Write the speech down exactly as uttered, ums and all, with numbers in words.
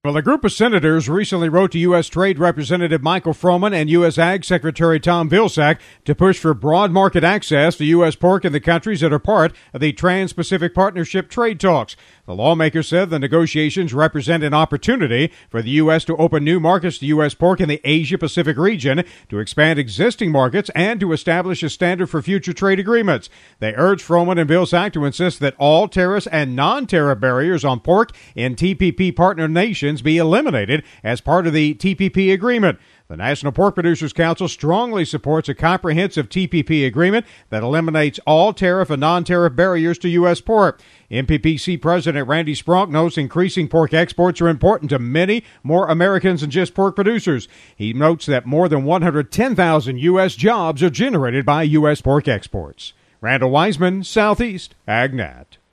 Well, a group of senators recently wrote to U S. Trade Representative Michael Froman and U S. Ag Secretary Tom Vilsack to push for broad market access to U S pork in the countries that are part of the Trans-Pacific Partnership trade talks. The lawmakers said the negotiations represent an opportunity for the U S to open new markets to U S pork in the Asia-Pacific region, to expand existing markets, and to establish a standard for future trade agreements. They urged Froman and Vilsack to insist that all tariffs and non-tariff barriers on pork in T P P partner nations be eliminated as part of the T P P agreement. The National Pork Producers Council strongly supports a comprehensive T P P agreement that eliminates all tariff and non-tariff barriers to U S pork. N P P C President Randy Spronk notes increasing pork exports are important to many more Americans than just pork producers. He notes that more than one hundred ten thousand U S jobs are generated by U S pork exports. Randall Wiseman, Southeast AgNet.